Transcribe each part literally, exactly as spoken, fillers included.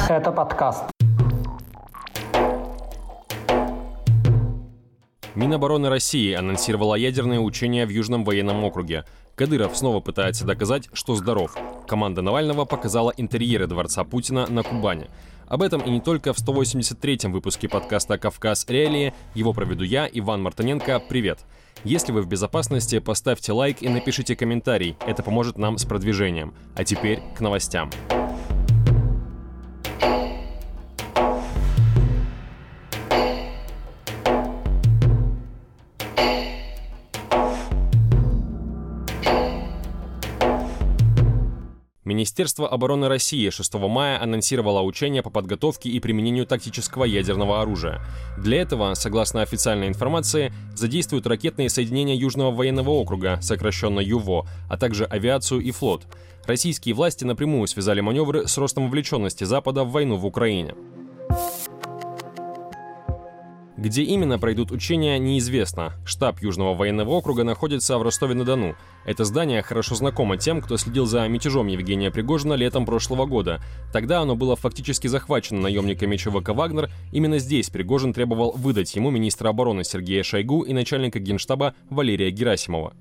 Это подкаст. Минобороны России анонсировала ядерные учения в Южном военном округе. Кадыров снова пытается доказать, что здоров. Команда Навального показала интерьеры дворца Путина на Кубани. Об этом и не только в сто восемьдесят третьем выпуске подкаста «Кавказ. Реалии». Его проведу я, Иван Мартыненко. Привет! Если вы в безопасности, поставьте лайк и напишите комментарий. Это поможет нам с продвижением. А теперь к новостям. Министерство обороны России шестого мая анонсировало учения по подготовке и применению тактического ядерного оружия. Для этого, согласно официальной информации, задействуют ракетные соединения Южного военного округа, сокращенно ЮВО, а также авиацию и флот. Российские власти напрямую связали маневры с ростом вовлеченности Запада в войну в Украине. Где именно пройдут учения, неизвестно. Штаб Южного военного округа находится в Ростове-на-Дону. Это здание хорошо знакомо тем, кто следил за мятежом Евгения Пригожина летом прошлого года. Тогда оно было фактически захвачено наемниками ЧВК «Вагнер». Именно здесь Пригожин требовал выдать ему министра обороны Сергея Шойгу и начальника Генштаба Валерия Герасимова.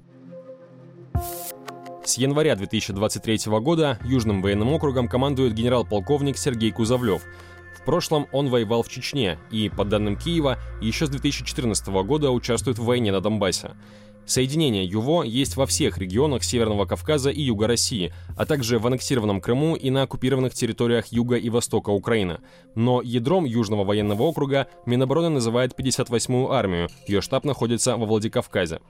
С января две тысячи двадцать третьего года Южным военным округом командует генерал-полковник Сергей Кузовлев. В прошлом он воевал в Чечне и, по данным Киева, еще с две тысячи четырнадцатого года участвует в войне на Донбассе. Соединения ЮВО есть во всех регионах Северного Кавказа и Юга России, а также в аннексированном Крыму и на оккупированных территориях Юга и Востока Украины. Но ядром Южного военного округа Минобороны называет пятьдесят восьмую армию, ее штаб находится во Владикавказе.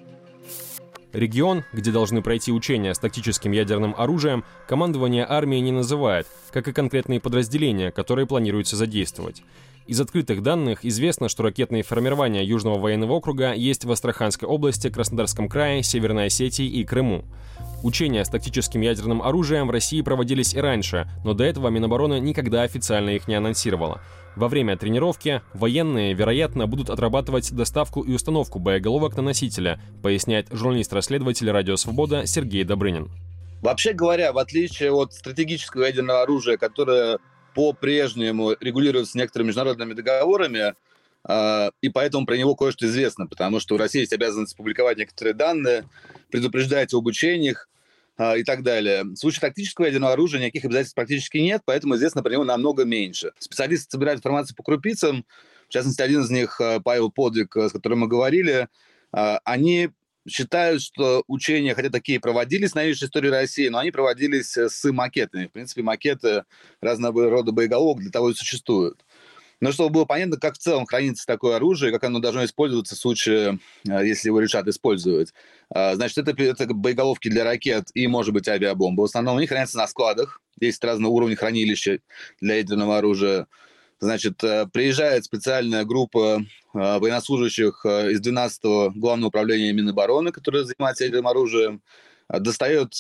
Регион, где должны пройти учения с тактическим ядерным оружием, командование армии не называет, как и конкретные подразделения, которые планируется задействовать. Из открытых данных известно, что ракетные формирования Южного военного округа есть в Астраханской области, Краснодарском крае, Северной Осетии и Крыму. Учения с тактическим ядерным оружием в России проводились и раньше, но до этого Минобороны никогда официально их не анонсировала. Во время тренировки военные, вероятно, будут отрабатывать доставку и установку боеголовок на носителя, поясняет журналист-расследователь «Радио Свобода» Сергей Добрынин. Вообще говоря, в отличие от стратегического ядерного оружия, которое по-прежнему регулируется некоторыми международными договорами, э, и поэтому про него кое-что известно, потому что у России есть обязанность публиковать некоторые данные, предупреждать об учениях э, и так далее. В случае тактического ядерного оружия никаких обязательств практически нет, поэтому известно про него намного меньше. Специалисты собирают информацию по крупицам, в частности, один из них, Павел Подвиг, с которым мы говорили, э, они считают, что учения, хотя такие проводились на новейшей истории России, но они проводились с макетами. В принципе, макеты разного рода боеголовок для того и существуют. Но чтобы было понятно, как в целом хранится такое оружие, как оно должно использоваться в случае, если его решат использовать. Значит, это, это боеголовки для ракет и, может быть, авиабомбы. В основном они хранятся на складах. Есть разные уровни хранилища для ядерного оружия. Значит, приезжает специальная группа военнослужащих из двенадцатого Главного управления Минобороны, которая занимается ядерным оружием, достает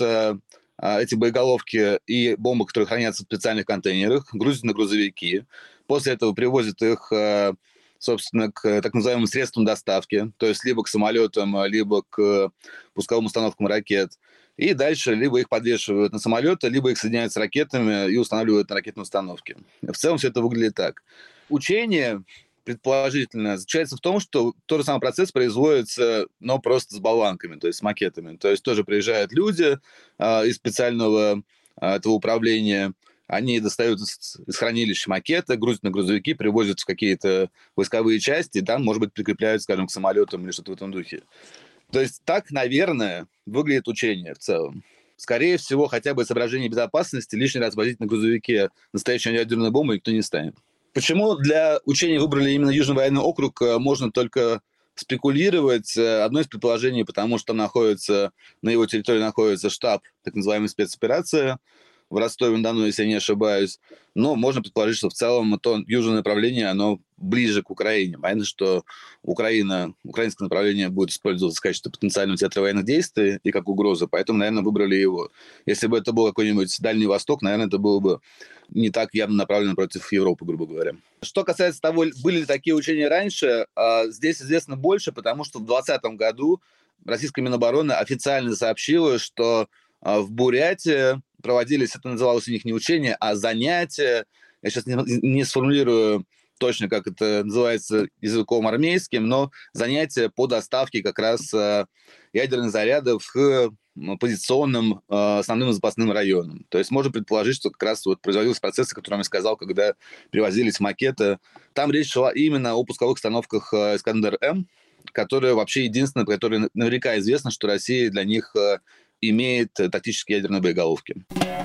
эти боеголовки и бомбы, которые хранятся в специальных контейнерах, грузит на грузовики. После этого привозят их, собственно, к так называемым средствам доставки, то есть либо к самолетам, либо к пусковым установкам ракет. И дальше либо их подвешивают на самолеты, либо их соединяют с ракетами и устанавливают на ракетные установки. В целом все это выглядит так. Учение, предположительно, заключается в том, что тот же самый процесс производится, но просто с болванками, то есть с макетами. То есть тоже приезжают люди э, из специального э, этого управления, они достают из, из хранилища макеты, грузят на грузовики, привозят в какие-то войсковые части, и там, может быть, прикрепляют, скажем, к самолетам или что-то в этом духе. То есть так, наверное, выглядит учение в целом. Скорее всего, хотя бы из соображений безопасности лишний раз возить на грузовике настоящую ядерную бомбу никто не станет. Почему для учений выбрали именно Южный военный округ, можно только спекулировать. Одно из предположений, потому что там находится, на его территории находится штаб так называемой спецоперации в Ростове-на-Дону, если я не ошибаюсь. Но можно предположить, что в целом то южное направление, оно ближе к Украине. Понятно, что Украина, украинское направление будет использоваться в качестве потенциального театра военных действий и как угроза, поэтому, наверное, выбрали его. Если бы это был какой-нибудь Дальний Восток, наверное, это было бы не так явно направлено против Европы, грубо говоря. Что касается того, были ли такие учения раньше, здесь известно больше, потому что в двадцатом году российская Минобороны официально сообщила, что в Бурятии проводились, это называлось у них не учения, а занятия я сейчас не, не сформулирую точно, как это называется языком армейским, но занятия по доставке как раз э, ядерных зарядов к позиционным э, основным запасным районам. То есть можно предположить, что как раз вот производился процесс, о котором я сказал, когда привозились макеты. Там речь шла именно о пусковых установках э, «Искандер-М», которые вообще единственные, по которым наверняка известно, что Россия для них э, имеет тактические ядерные боеголовки.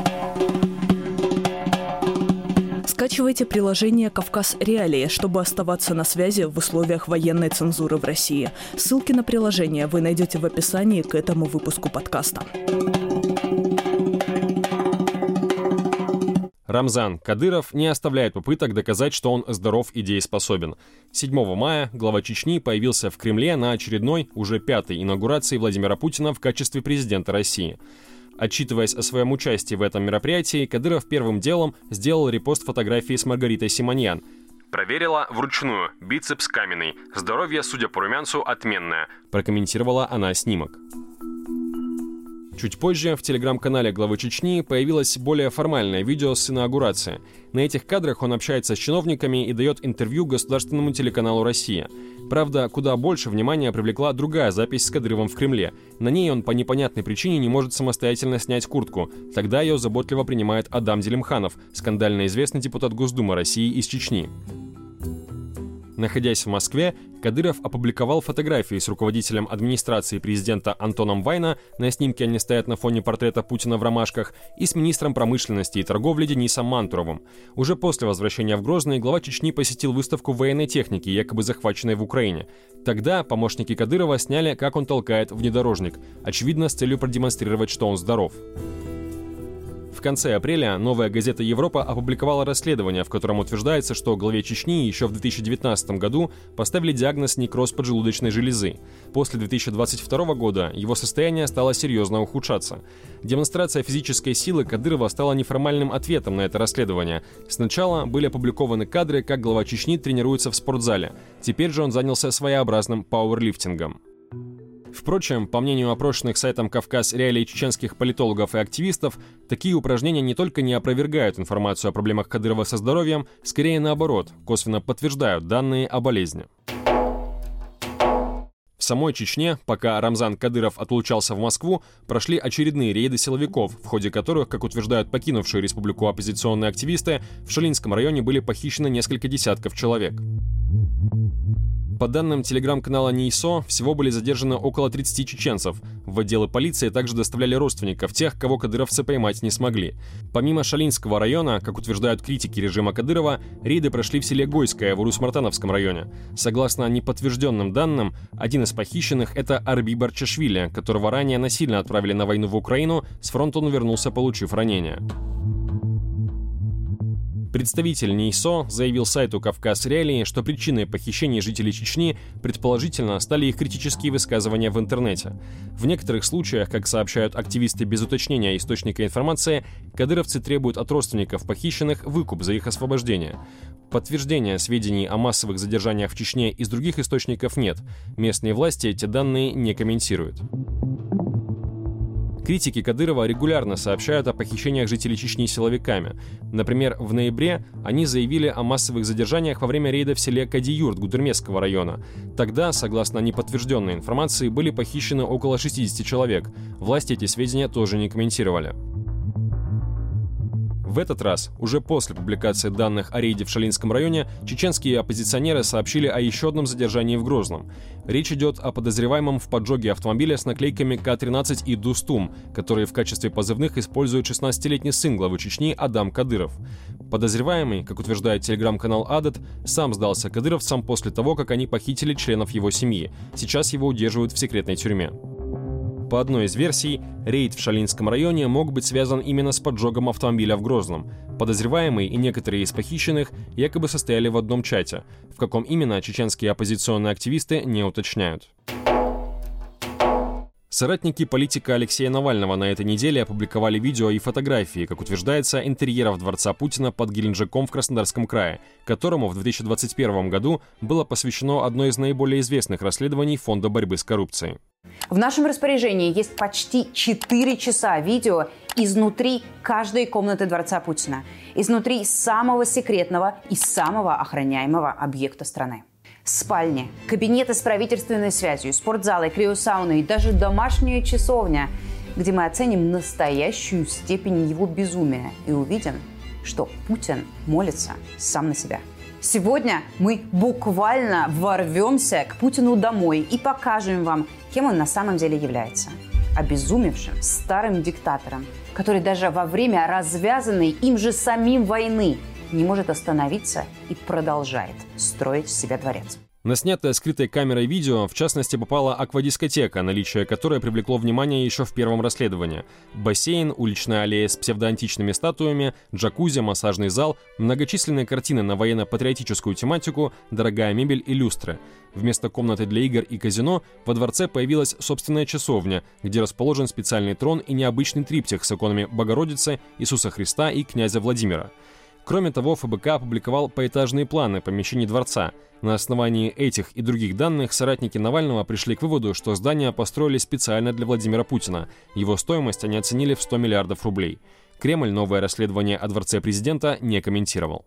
Скачивайте приложение «Кавказ Реалии», чтобы оставаться на связи в условиях военной цензуры в России. Ссылки на приложение вы найдете в описании к этому выпуску подкаста. Рамзан Кадыров не оставляет попыток доказать, что он здоров и дееспособен. седьмого мая глава Чечни появился в Кремле на очередной, уже пятой инаугурации Владимира Путина в качестве президента России. Отчитываясь о своем участии в этом мероприятии, Кадыров первым делом сделал репост фотографии с Маргаритой Симоньян. «Проверила вручную. Бицепс каменный. Здоровье, судя по румянцу, отменное», – прокомментировала она снимок. Чуть позже в телеграм-канале главы Чечни появилось более формальное видео с инаугурации. На этих кадрах он общается с чиновниками и дает интервью государственному телеканалу «Россия». Правда, куда больше внимания привлекла другая запись с Кадыровым в Кремле. На ней он по непонятной причине не может самостоятельно снять куртку. Тогда ее заботливо принимает Адам Делимханов, скандально известный депутат Госдумы России из Чечни. Находясь в Москве, Кадыров опубликовал фотографии с руководителем администрации президента Антоном Вайна, на снимке они стоят на фоне портрета Путина в ромашках, и с министром промышленности и торговли Денисом Мантуровым. Уже после возвращения в Грозный глава Чечни посетил выставку военной техники, якобы захваченной в Украине. Тогда помощники Кадырова сняли, как он толкает внедорожник, очевидно, с целью продемонстрировать, что он здоров. В конце апреля «Новая газета Европа» опубликовала расследование, в котором утверждается, что главе Чечни еще в две тысячи девятнадцатом году поставили диагноз некроз поджелудочной железы. После две тысячи двадцать второго года его состояние стало серьезно ухудшаться. Демонстрация физической силы Кадырова стала неформальным ответом на это расследование. Сначала были опубликованы кадры, как глава Чечни тренируется в спортзале. Теперь же он занялся своеобразным пауэрлифтингом. Впрочем, по мнению опрошенных сайтом «Кавказ Реалии» чеченских политологов и активистов, такие упражнения не только не опровергают информацию о проблемах Кадырова со здоровьем, скорее наоборот, косвенно подтверждают данные о болезни. В самой Чечне, пока Рамзан Кадыров отлучался в Москву, прошли очередные рейды силовиков, в ходе которых, как утверждают покинувшие республику оппозиционные активисты, в Шалинском районе были похищены несколько десятков человек. По данным телеграм-канала НИИСО, всего были задержаны около тридцати чеченцев. В отделы полиции также доставляли родственников тех, кого кадыровцы поймать не смогли. Помимо Шалинского района, как утверждают критики режима Кадырова, рейды прошли в селе Гойское в Урус-Мартановском районе. Согласно неподтвержденным данным, один из похищенных – это Арби Барчашвили, которого ранее насильно отправили на войну в Украину, с фронта он вернулся, получив ранение. Представитель НИИСО заявил сайту «Кавказ Реалии», что причиной похищения жителей Чечни предположительно стали их критические высказывания в интернете. В некоторых случаях, как сообщают активисты без уточнения источника информации, кадыровцы требуют от родственников похищенных выкуп за их освобождение. Подтверждения сведений о массовых задержаниях в Чечне из других источников нет. Местные власти эти данные не комментируют. Критики Кадырова регулярно сообщают о похищениях жителей Чечни силовиками. Например, в ноябре они заявили о массовых задержаниях во время рейда в селе Кадиюрт Гудермесского района. Тогда, согласно неподтвержденной информации, были похищены около шестидесяти человек. Власти эти сведения тоже не комментировали. В этот раз, уже после публикации данных о рейде в Шалинском районе, чеченские оппозиционеры сообщили о еще одном задержании в Грозном. Речь идет о подозреваемом в поджоге автомобиля с наклейками Ка тринадцать и Дустум, которые в качестве позывных использует шестнадцатилетний сын главы Чечни Адам Кадыров. Подозреваемый, как утверждает телеграм-канал Адат, сам сдался кадыровцам после того, как они похитили членов его семьи. Сейчас его удерживают в секретной тюрьме. По одной из версий, рейд в Шалинском районе мог быть связан именно с поджогом автомобиля в Грозном. Подозреваемые и некоторые из похищенных якобы состояли в одном чате. В каком именно, чеченские оппозиционные активисты не уточняют. Соратники политика Алексея Навального на этой неделе опубликовали видео и фотографии, как утверждается, интерьеров дворца Путина под Геленджиком в Краснодарском крае, которому в две тысячи двадцать первом году было посвящено одно из наиболее известных расследований Фонда борьбы с коррупцией. В нашем распоряжении есть почти четыре часа видео изнутри каждой комнаты Дворца Путина, изнутри самого секретного и самого охраняемого объекта страны. Спальни, кабинеты с правительственной связью, спортзалы, криосауны и даже домашняя часовня, где мы оценим настоящую степень его безумия и увидим, что Путин молится сам на себя. Сегодня мы буквально ворвемся к Путину домой и покажем вам, кем он на самом деле является. Обезумевшим старым диктатором, который даже во время развязанной им же самим войны не может остановиться и продолжает строить себе дворец. На снятое скрытой камерой видео, в частности, попала аквадискотека, наличие которой привлекло внимание еще в первом расследовании. Бассейн, уличная аллея с псевдоантичными статуями, джакузи, массажный зал, многочисленные картины на военно-патриотическую тематику, дорогая мебель и люстры. Вместо комнаты для игр и казино во дворце появилась собственная часовня, где расположен специальный трон и необычный триптих с иконами Богородицы, Иисуса Христа и князя Владимира. Кроме того, эф бэ ка опубликовал поэтажные планы помещений дворца. На основании этих и других данных соратники Навального пришли к выводу, что здания построили специально для Владимира Путина. Его стоимость они оценили в сто миллиардов рублей. Кремль новое расследование о дворце президента не комментировал.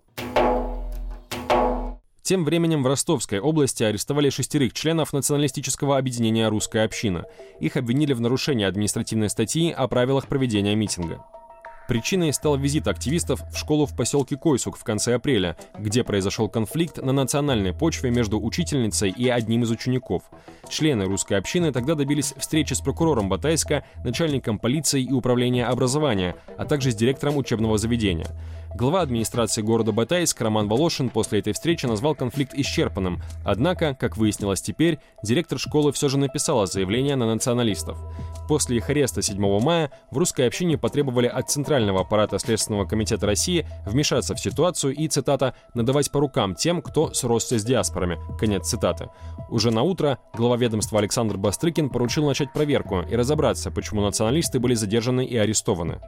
Тем временем в Ростовской области арестовали шестерых членов националистического объединения «Русская община». Их обвинили в нарушении административной статьи о правилах проведения митинга. Причиной стал визит активистов в школу в поселке Койсук в конце апреля, где произошел конфликт на национальной почве между учительницей и одним из учеников. Члены русской общины тогда добились встречи с прокурором Батайска, начальником полиции и управления образования, а также с директором учебного заведения. Глава администрации города Батайск Роман Волошин после этой встречи назвал конфликт исчерпанным. Однако, как выяснилось теперь, директор школы все же написала заявление на националистов. После их ареста седьмого мая в русской общине потребовали от Центрального аппарата Следственного комитета России вмешаться в ситуацию и, цитата, «надавать по рукам тем, кто сросся с диаспорами». Конец цитаты. Уже на утро глава ведомства Александр Бастрыкин поручил начать проверку и разобраться, почему националисты были задержаны и арестованы.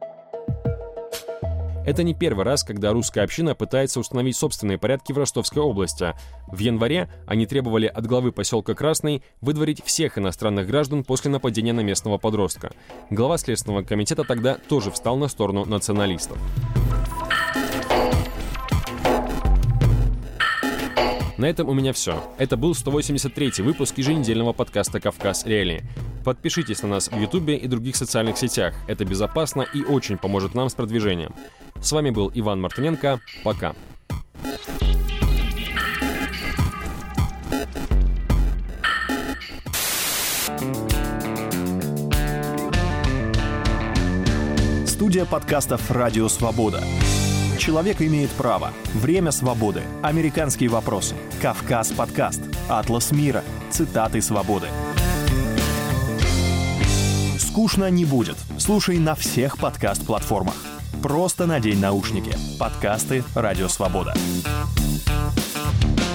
Это не первый раз, когда русская община пытается установить собственные порядки в Ростовской области. В январе они требовали от главы поселка Красный выдворить всех иностранных граждан после нападения на местного подростка. Глава Следственного комитета тогда тоже встал на сторону националистов. На этом у меня все. Это был сто восемьдесят третий выпуск еженедельного подкаста «Кавказ Реалии». Подпишитесь на нас в Ютубе и других социальных сетях. Это безопасно и очень поможет нам с продвижением. С вами был Иван Мартыненко. Пока. Студия подкастов «Радио Свобода». Человек имеет право. Время свободы. Американские вопросы. Кавказ подкаст. Атлас мира. Цитаты свободы. Скучно не будет. Слушай на всех подкаст-платформах. Просто надень наушники. Подкасты «Радио Свобода».